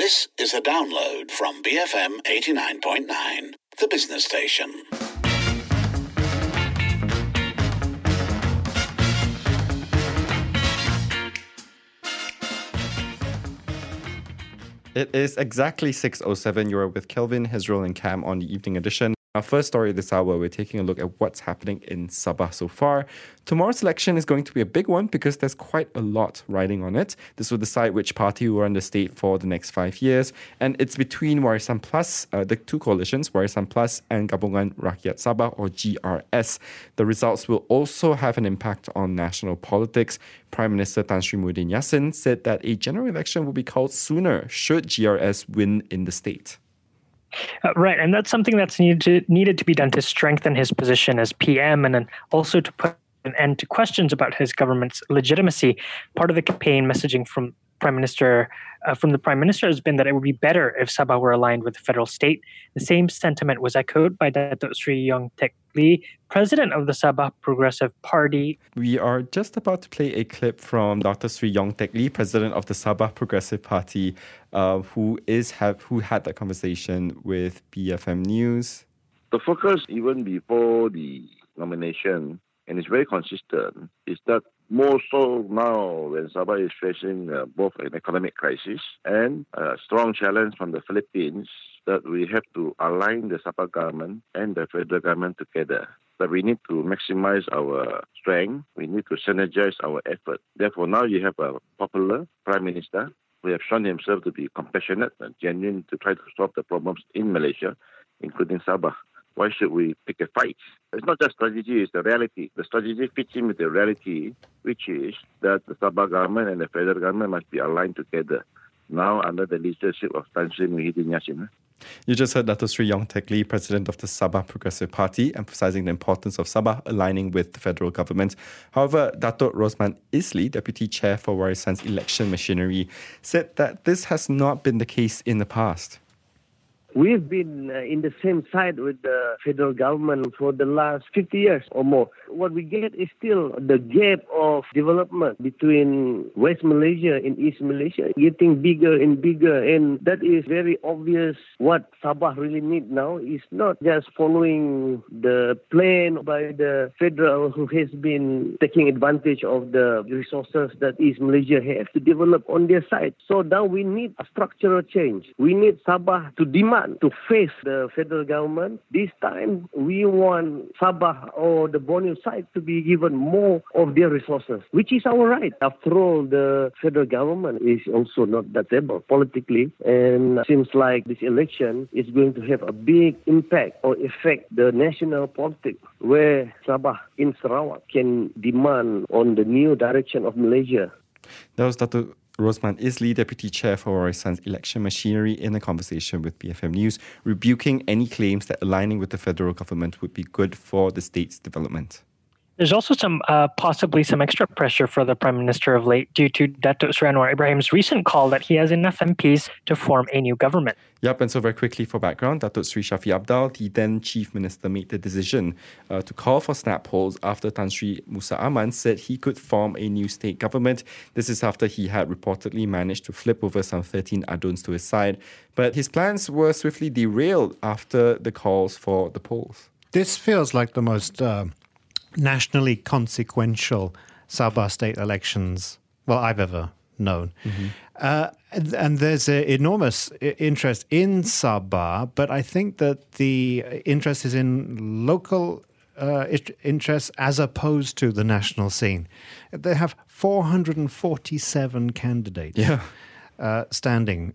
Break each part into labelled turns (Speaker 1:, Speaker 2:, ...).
Speaker 1: This is a download from BFM 89.9, the business station.
Speaker 2: It is exactly 6:07. You're with Kelvin, Hezrol, and Cam on the evening edition. Our first story this hour, we're taking a look at what's happening in Sabah so far. Tomorrow's election is going to be a big one because there's quite a lot riding on it. This will decide which party will run the state for the next 5 years. And it's between Warisan Plus, the two coalitions, Warisan Plus and Gabungan Rakyat Sabah, or GRS. The results will also have an impact on national politics. Prime Minister Tan Sri Muhyiddin Yassin said that a general election will be called sooner should GRS win in the state.
Speaker 3: Right, and that's something that's needed to be done to strengthen his position as PM and then also to put an end to questions about his government's legitimacy. Part of the campaign messaging from the Prime Minister has been that it would be better if Sabah were aligned with the federal state. The same sentiment was echoed by Datuk Sri Yong Tek Lee, President of the Sabah Progressive Party.
Speaker 2: We are just about to play a clip from Dr. Sri Yong Tek Lee, President of the Sabah Progressive Party, who had that conversation with BFM News.
Speaker 4: The focus, even before the nomination, and it's very consistent, is that more so now when Sabah is facing both an economic crisis and a strong challenge from the Philippines, that we have to align the Sabah government and the federal government together. That we need to maximize our strength, we need to synergize our effort. Therefore, now you have a popular Prime Minister who have shown himself to be compassionate and genuine to try to solve the problems in Malaysia, including Sabah. Why should we pick a fight? It's not just strategy, it's the reality. The strategy fits in with the reality, which is that the Sabah government and the federal government must be aligned together, now under the leadership of Tan Sri Muhyiddin Yassin.
Speaker 2: You just heard Datuk Sri Yong Tek Lee, President of the Sabah Progressive Party, emphasizing the importance of Sabah aligning with the federal government. However, Datuk Rosman Isli, Deputy Chair for Warisan's election machinery, said that this has not been the case in the past.
Speaker 5: We've been in the same side with the federal government for the last 50 years or more. What we get is still the gap of development between West Malaysia and East Malaysia getting bigger and bigger. And that is very obvious. What Sabah really needs now is not just following the plan by the federal who has been taking advantage of the resources that East Malaysia has to develop on their side. So now we need a structural change. We need Sabah to demand to face the federal government. This time, we want Sabah or the Borneo side to be given more of their resources, which is our right. After all, the federal government is also not that able politically, and it seems like this election is going to have a big impact or affect the national politics, where Sabah in Sarawak can demand on the new direction of Malaysia.
Speaker 2: That was Datuk Rosman Isli, Deputy Chair for Warisan's election machinery, in a conversation with BFM News, rebuking any claims that aligning with the federal government would be good for the state's development.
Speaker 3: There's also possibly some extra pressure for the Prime Minister of late due to Datuk Sri Anwar Ibrahim's recent call that he has enough MPs to form a new government.
Speaker 2: Yep, and so very quickly for background, Datuk Sri Shafee Apdal, the then Chief Minister, made the decision to call for snap polls after Tan Sri Musa Aman said he could form a new state government. This is after he had reportedly managed to flip over some 13 aduns to his side. But his plans were swiftly derailed after the calls for the polls.
Speaker 6: This feels like the most nationally consequential Sabah state elections, well, I've ever known. Mm-hmm. And there's an enormous interest in Sabah, but I think that the interest is in local interests as opposed to the national scene. They have 447 candidates standing.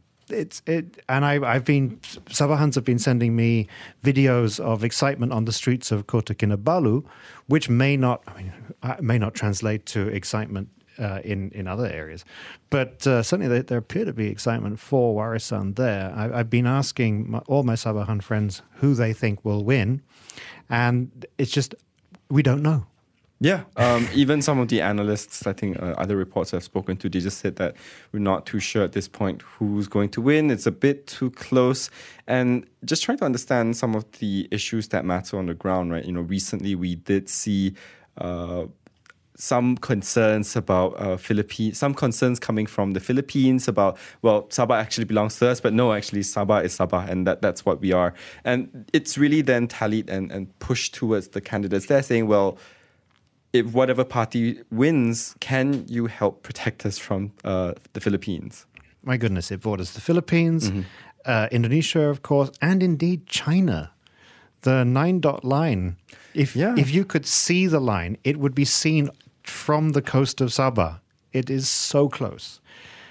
Speaker 6: Sabahans have been sending me videos of excitement on the streets of Kota Kinabalu, which may not translate to excitement in other areas, but certainly there appear to be excitement for Warisan there. I've been asking all my Sabahan friends who they think will win, and it's just we don't know.
Speaker 2: Yeah, even some of the analysts, I think other reports I've spoken to, they just said that we're not too sure at this point who's going to win. It's a bit too close. And just trying to understand some of the issues that matter on the ground, right? You know, recently we did see some concerns about some concerns coming from the Philippines about, well, Sabah actually belongs to us, but no, actually Sabah is Sabah, and that's what we are. And it's really then tallied and pushed towards the candidates. They're saying, well, if whatever party wins, can you help protect us from the Philippines?
Speaker 6: My goodness, it borders the Philippines, Indonesia, of course, and indeed China. The 9-dot line, if you could see the line, it would be seen from the coast of Sabah. It is so close.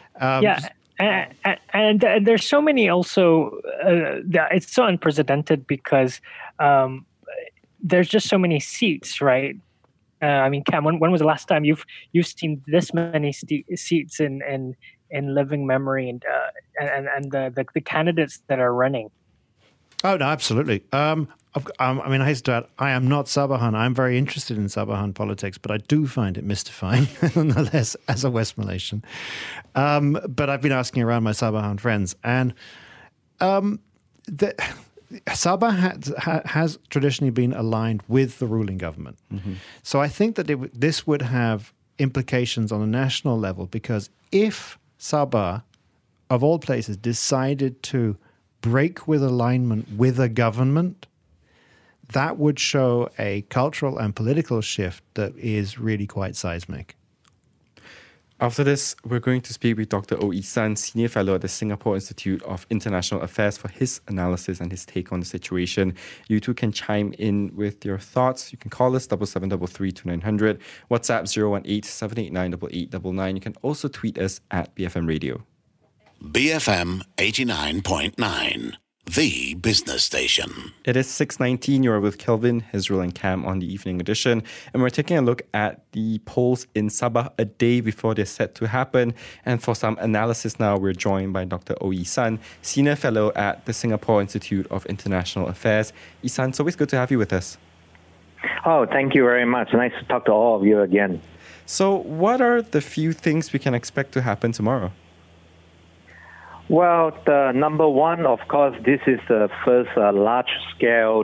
Speaker 3: And there's so many also, it's so unprecedented because there's just so many seats, right? I mean, Cam, when was the last time you've seen this many seats in living memory and the candidates that are running?
Speaker 6: Oh, no, absolutely. I mean, I hasten to add, I am not Sabahan. I'm very interested in Sabahan politics, but I do find it mystifying, nonetheless, as a West Malaysian. But I've been asking around my Sabahan friends, and Sabah has traditionally been aligned with the ruling government. So I think that this would have implications on a national level, because if Sabah, of all places, decided to break with alignment with a government, that would show a cultural and political shift that is really quite seismic.
Speaker 2: After this, we're going to speak with Dr. Oh Yi-san, Senior Fellow at the Singapore Institute of International Affairs, for his analysis and his take on the situation. You too can chime in with your thoughts. You can call us 7733-2900, WhatsApp 018-789-8899. You can also tweet us at BFM Radio.
Speaker 1: BFM 89.9, the business station.
Speaker 2: It is 6:19. You're with Kelvin, Hezrul and Cam on the evening edition. And we're taking a look at the polls in Sabah a day before they're set to happen. And for some analysis now, we're joined by Dr. Oh Yi-san, Senior Fellow at the Singapore Institute of International Affairs. Yi-san, it's always good to have you with us.
Speaker 7: Oh, thank you very much. Nice to talk to all of you again.
Speaker 2: So what are the few things we can expect to happen tomorrow?
Speaker 7: Well, the number one, of course, this is the first large-scale,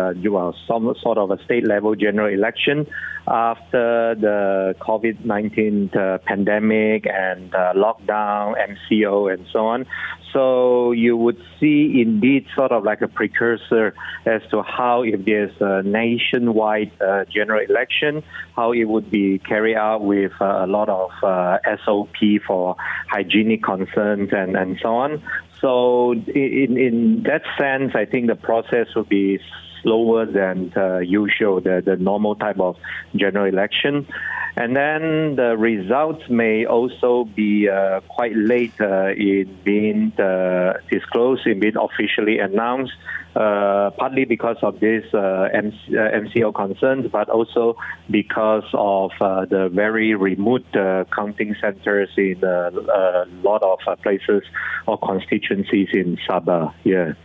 Speaker 7: some sort of a state-level general election after the COVID-19 pandemic and lockdown, MCO, and so on. So you would see indeed sort of like a precursor as to how, if there's a nationwide general election, how it would be carried out with a lot of SOP for hygienic concerns and so on. So in that sense, I think the process will be slower than usual, the normal type of general election. And then the results may also be quite late in being disclosed, in being officially announced, partly because of this MCO concerns, but also because of the very remote counting centers in a lot of places or constituencies in Sabah. Yeah.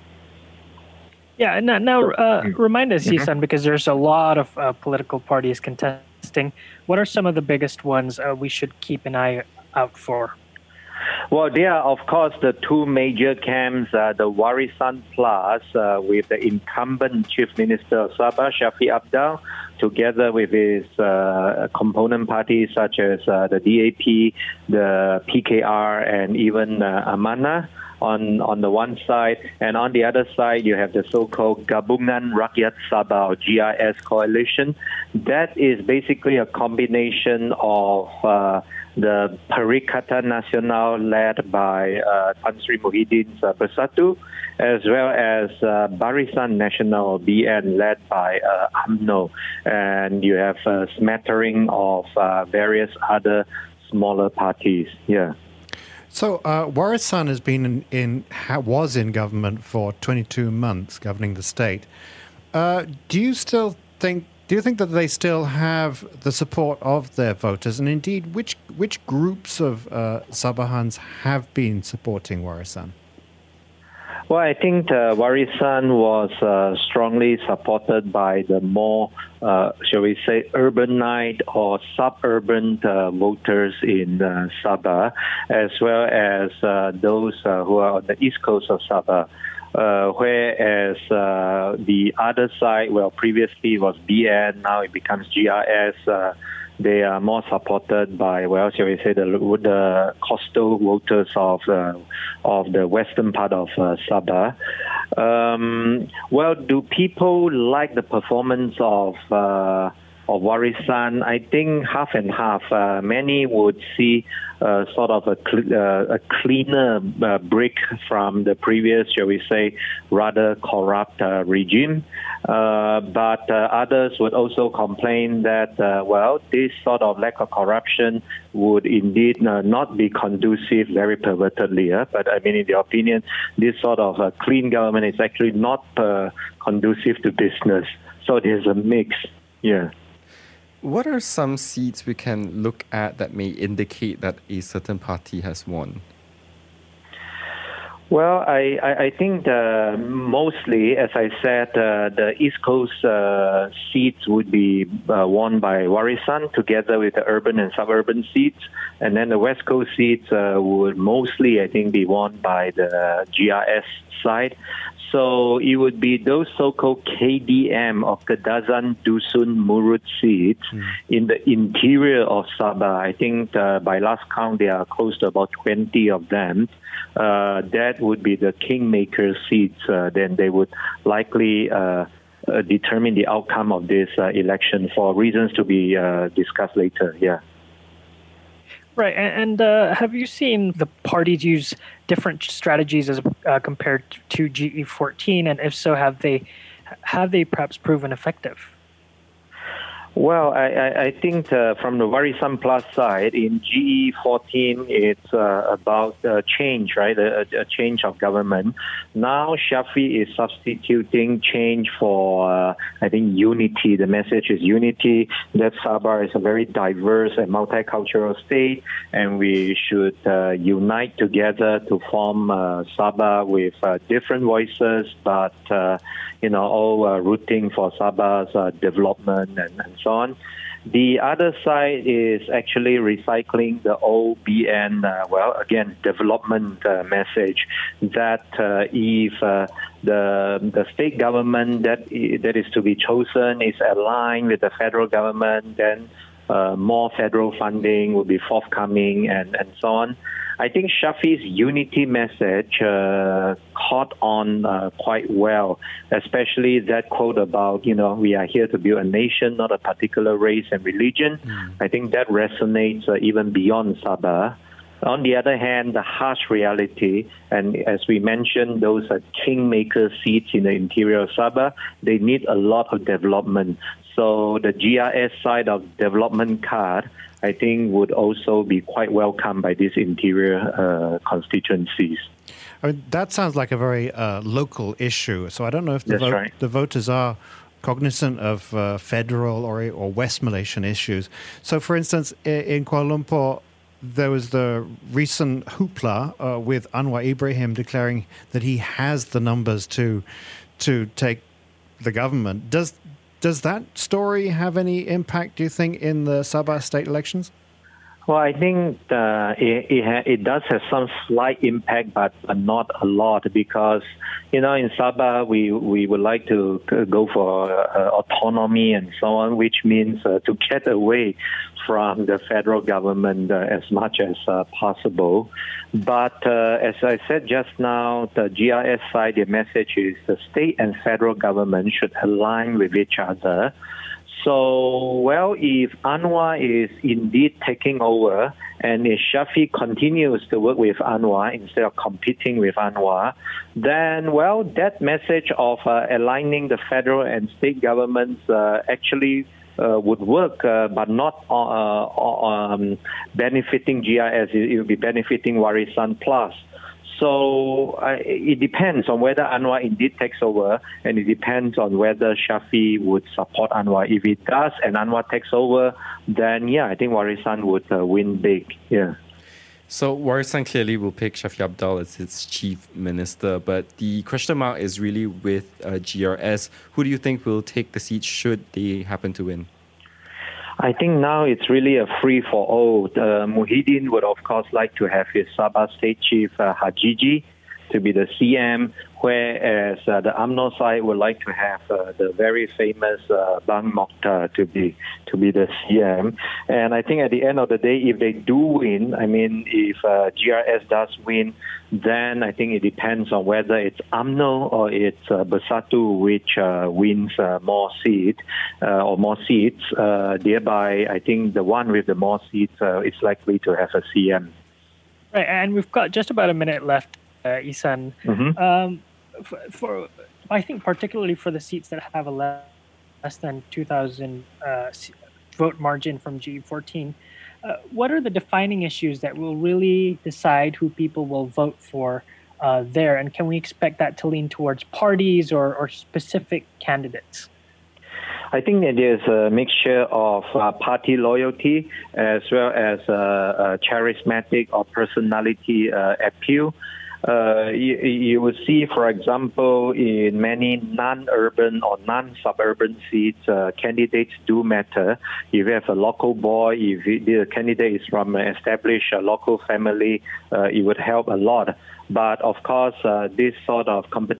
Speaker 3: Yeah, now remind us, Yi-san, because there's a lot of political parties contesting. What are some of the biggest ones we should keep an eye out for?
Speaker 7: Well, there are, of course, the two major camps, the Warisan Plus, with the incumbent Chief Minister of Sabah, Shafie Apdal, together with his component parties such as the DAP, the PKR, and even Amanah. On the one side, and on the other side, you have the so-called Gabungan Rakyat Sabah, or GRS coalition. That is basically a combination of the Perikatan Nasional led by Tan Sri Muhyiddin Bersatu, as well as Barisan Nasional, BN, led by UMNO. And you have a smattering of various other smaller parties. Yeah.
Speaker 6: So Warisan has been was in government for 22 months, governing the state. Do you think that they still have the support of their voters? And indeed, which groups of Sabahans have been supporting Warisan?
Speaker 7: Well, I think Warisan was strongly supported by the more, shall we say, urbanite or suburban voters in Sabah, as well as those who are on the east coast of Sabah. Whereas the other side, well, previously was BN, now it becomes GRS. they are more supported by, well, shall we say, the coastal voters of the western part of Sabah. Well, do people like the performance of Warisan? I think half and half. Many would see sort of a cleaner break from the previous, shall we say, rather corrupt regime. But others would also complain that, well, this sort of lack of corruption would indeed not be conducive very pervertedly. But I mean, in their opinion, this sort of clean government is actually not conducive to business. So there's a mix. Yeah.
Speaker 2: What are some seats we can look at that may indicate that a certain party has won?
Speaker 7: Well, I think mostly, as I said, the East Coast seats would be won by Warisan together with the urban and suburban seats. And then the West Coast seats would mostly, I think, be won by the GRS side. So it would be those so-called KDM of Kedasan, Dusun, Murut seats in the interior of Sabah. I think by last count, there are close to about 20 of them. That would be the kingmaker seats. Then they would likely determine the outcome of this election for reasons to be discussed later. Yeah.
Speaker 3: Right, and have you seen the parties use different strategies as compared to GE14, and if so, have they perhaps proven effective?
Speaker 7: Well, I think from the Warisan Plus side, in GE14, it's about change, right? A change of government. Now, Shafee is substituting change for, I think, unity. The message is unity, that Sabah is a very diverse and multicultural state, and we should unite together to form Sabah with different voices, but, all rooting for Sabah's development and so on. The other side is actually recycling the OBN, development message that if the state government that is to be chosen is aligned with the federal government, then more federal funding will be forthcoming and so on. I think Shafee's unity message caught on quite well, especially that quote about, we are here to build a nation, not a particular race and religion. I think that resonates even beyond Sabah. On the other hand, the harsh reality, and as we mentioned, those are kingmaker seats in the interior of Sabah, they need a lot of development. So the GRS side of development card, I think, would also be quite welcomed by these interior constituencies.
Speaker 6: I mean, that sounds like a very local issue. So I don't know if the voters are cognizant of federal or West Malaysian issues. So, for instance, in Kuala Lumpur, there was the recent hoopla with Anwar Ibrahim declaring that he has the numbers to take the government. Does that story have any impact, do you think, in the Sabah state elections?
Speaker 7: Well, I think it does have some slight impact, but not a lot, because, in Sabah, we would like to go for autonomy and so on, which means to get away from the federal government as much as possible. But as I said just now, the GRS side, the message is the state and federal government should align with each other. So, well, if Anwar is indeed taking over and if Shafee continues to work with Anwar instead of competing with Anwar, then, well, that message of aligning the federal and state governments actually would work, but not benefiting GRS. It will be benefiting Warisan Plus. So it depends on whether Anwar indeed takes over, and it depends on whether Shafee would support Anwar. If it does and Anwar takes over, then, I think Warisan would win big. Yeah.
Speaker 2: So Warisan clearly will pick Shafee Apdal as its chief minister, but the question mark is really with GRS. Who do you think will take the seat should they happen to win?
Speaker 7: I think now it's really a free-for-all. Muhyiddin would, of course, like to have his Sabah state chief, Hajiji. to be the CM, whereas the UMNO side would like to have the very famous Bang Mokhtar to be the CM. And I think at the end of the day, if they do win, I mean, if GRS does win, then I think it depends on whether it's UMNO or it's Bersatu which wins more seats. Thereby, I think the one with the more seats is likely to have a CM.
Speaker 3: Right, and we've got just about a minute left, Isan. For I think particularly for the seats that have a less than 2,000 vote margin from G14, what are the defining issues that will really decide who people will vote for there? And can we expect that to lean towards parties or specific candidates?
Speaker 7: I think that there's a mixture of party loyalty as well as charismatic or personality appeal. You will see, for example, in many non-urban or non-suburban seats, candidates do matter. If you have a local boy, if the candidate is from an established local family, it would help a lot. But of course, this sort of competition